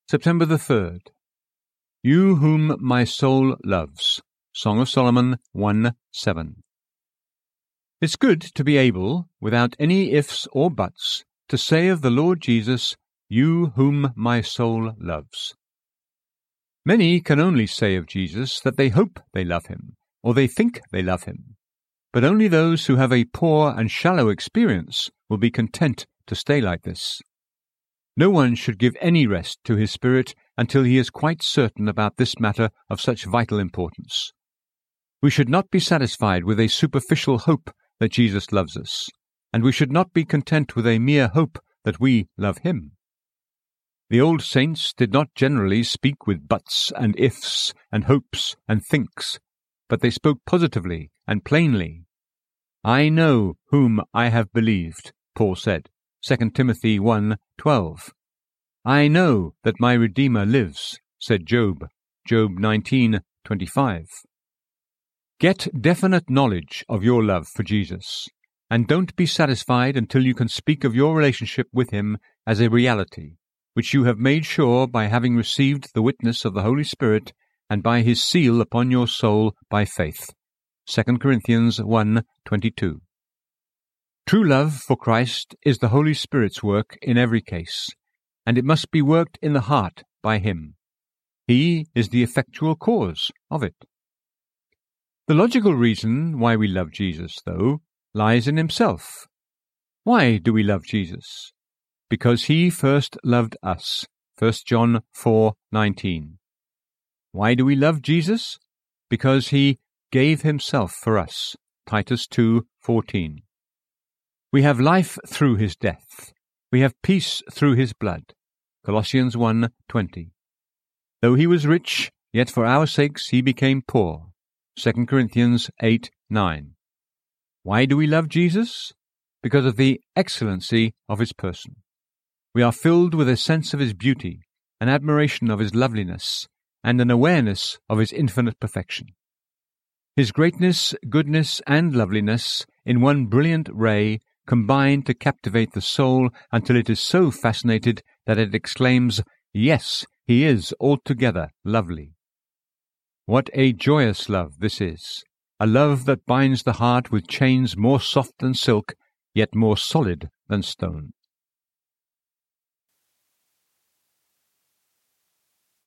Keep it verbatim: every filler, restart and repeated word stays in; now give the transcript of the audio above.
September the third. You whom my soul loves. Song of Solomon one seven. It's good to be able, without any ifs or buts, to say of the Lord Jesus, You whom my soul loves. Many can only say of Jesus that they hope they love him, or they think they love him. But only those who have a poor and shallow experience will be content to stay like this. No one should give any rest to his spirit until he is quite certain about this matter of such vital importance. We should not be satisfied with a superficial hope that Jesus loves us, and we should not be content with a mere hope that we love him. The old saints did not generally speak with buts and ifs and hopes and thinks, but they spoke positively and plainly. I know whom I have believed, Paul said, Second Timothy one twelve. I know that my Redeemer lives, said Job, Job nineteen twenty-five. Get definite knowledge of your love for Jesus, and don't be satisfied until you can speak of your relationship with him as a reality, which you have made sure by having received the witness of the Holy Spirit and by his seal upon your soul by faith. Second Corinthians one twenty-two. True love for Christ is the Holy Spirit's work in every case, and it must be worked in the heart by him. He is the effectual cause of it. The logical reason why we love Jesus, though, lies in himself. Why do we love Jesus? Because he first loved us. First John four nineteen. Why do we love Jesus? Because he gave himself for us. Titus two fourteen. We have life through his death. We have peace through his blood. Colossians one twenty. Though he was rich, yet for our sakes he became poor. Second Corinthians eight nine. Why do we love Jesus? Because of the excellency of his person. We are filled with a sense of his beauty, an admiration of his loveliness, and an awareness of his infinite perfection. His greatness, goodness, and loveliness, in one brilliant ray, combine to captivate the soul until it is so fascinated that it exclaims, Yes, he is altogether lovely. What a joyous love this is, a love that binds the heart with chains more soft than silk, yet more solid than stone.